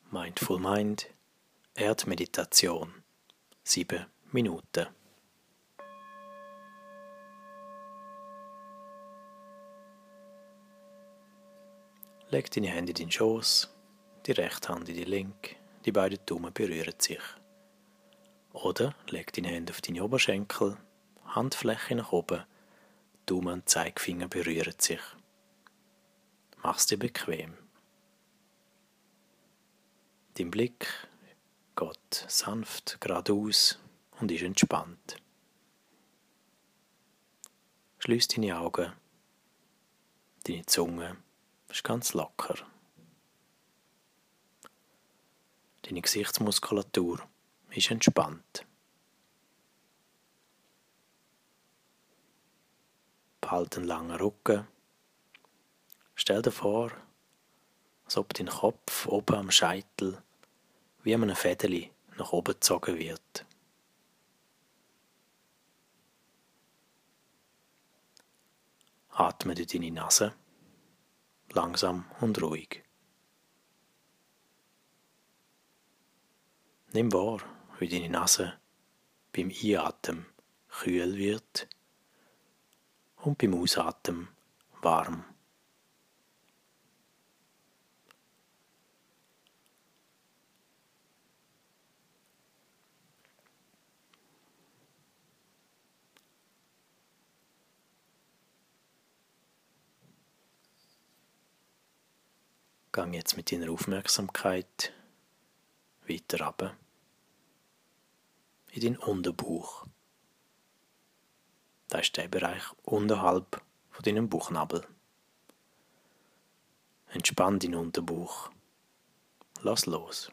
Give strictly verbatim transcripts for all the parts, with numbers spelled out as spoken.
Mindful Mind, Erdmeditation, sieben Minuten. Leg deine Hände in den Schoß, die rechte Hand in die linke, die beiden Daumen berühren sich. Oder leg deine Hände auf deine Oberschenkel, Handfläche nach oben, Daumen und Zeigefinger berühren sich. Mach's dir bequem. Dein Blick geht sanft geradeaus und ist entspannt. Schließ deine Augen, deine Zunge ist ganz locker. Deine Gesichtsmuskulatur ist entspannt. Behalte einen langen Rücken. Stell dir vor, als ob dein Kopf oben am Scheitel wie an einem Fädeli nach oben gezogen wird. Atme durch deine Nase, langsam und ruhig. Nimm wahr, wie deine Nase beim Einatmen kühl wird und beim Ausatmen warm. Gang jetzt mit deiner Aufmerksamkeit weiter runter in deinen Unterbauch. Das ist der Bereich unterhalb von deinem Bauchnabel. Entspann deinen Unterbauch. Lass los.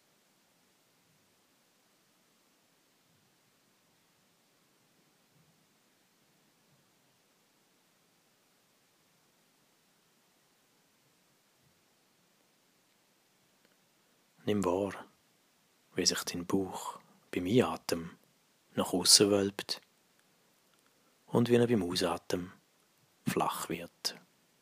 Nimm wahr, wie sich dein Bauch beim Einatmen nach außen wölbt und wie er beim Ausatmen flach wird.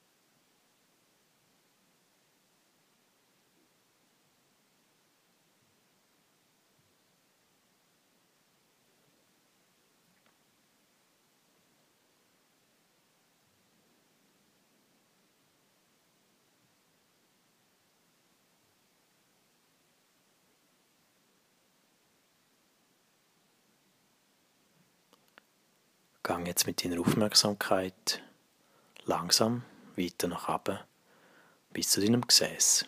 Gang jetzt mit deiner Aufmerksamkeit langsam weiter nach oben bis zu deinem Gesäß.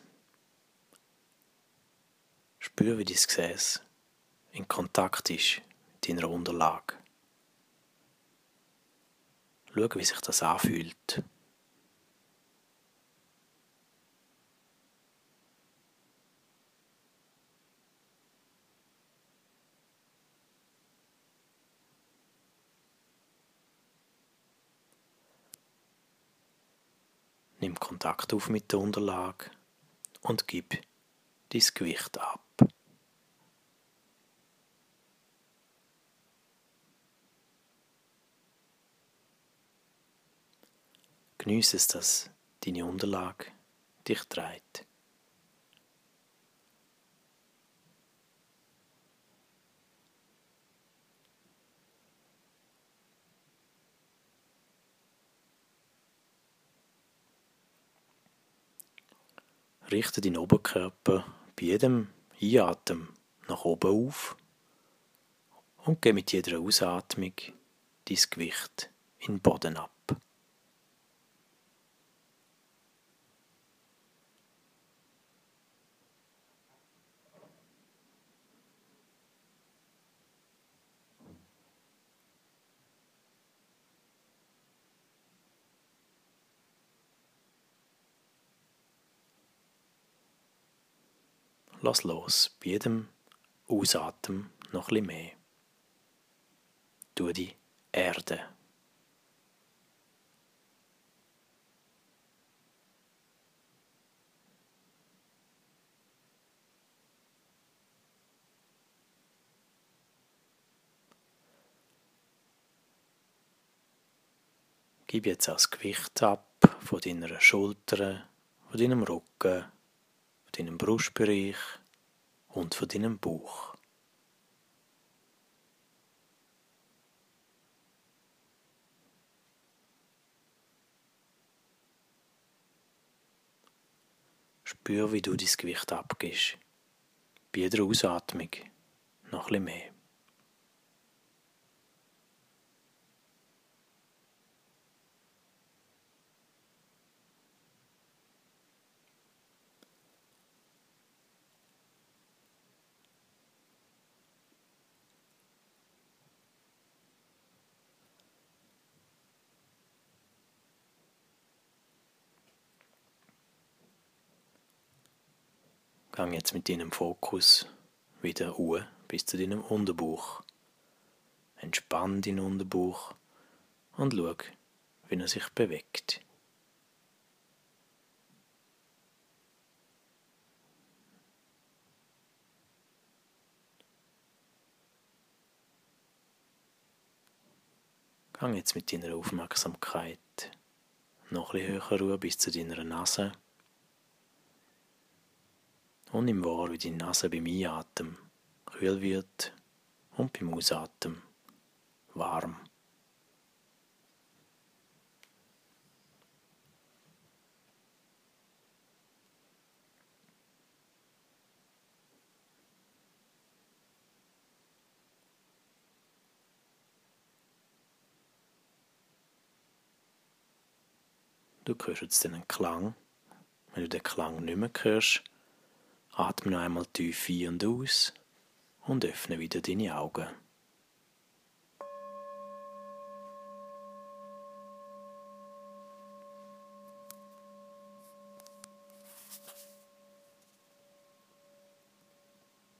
Spür, wie dein Gesäß in Kontakt ist mit deiner Unterlage. Schau, wie sich das anfühlt. Nimm Kontakt auf mit der Unterlage und gib dein Gewicht ab. Geniesse es, dass deine Unterlage dich trägt. Richte deinen Oberkörper bei jedem Einatmen nach oben auf und gib mit jeder Ausatmung dein Gewicht in den Boden ab. Lass los, bei jedem Ausatmen noch ein bisschen mehr. Tu die Erde. Gib jetzt auch das Gewicht ab von deiner Schulter, von deinem Rücken, von deinem Brustbereich und von deinem Bauch. Spür, wie du dein Gewicht abgibst. Bei jeder Ausatmung noch ein bisschen mehr. Gang jetzt mit deinem Fokus wieder hoch bis zu deinem Unterbauch. Entspann deinen Unterbauch und schau, wie er sich bewegt. Gang jetzt mit deiner Aufmerksamkeit noch ein bisschen höher rüber bis zu deiner Nase und nimm wahr, wie deine Nase beim Einatmen kühl wird und beim Ausatmen warm. Du hörst jetzt einen Klang. Wenn du den Klang nicht mehr hörst, atme noch einmal tief ein und aus und öffne wieder deine Augen.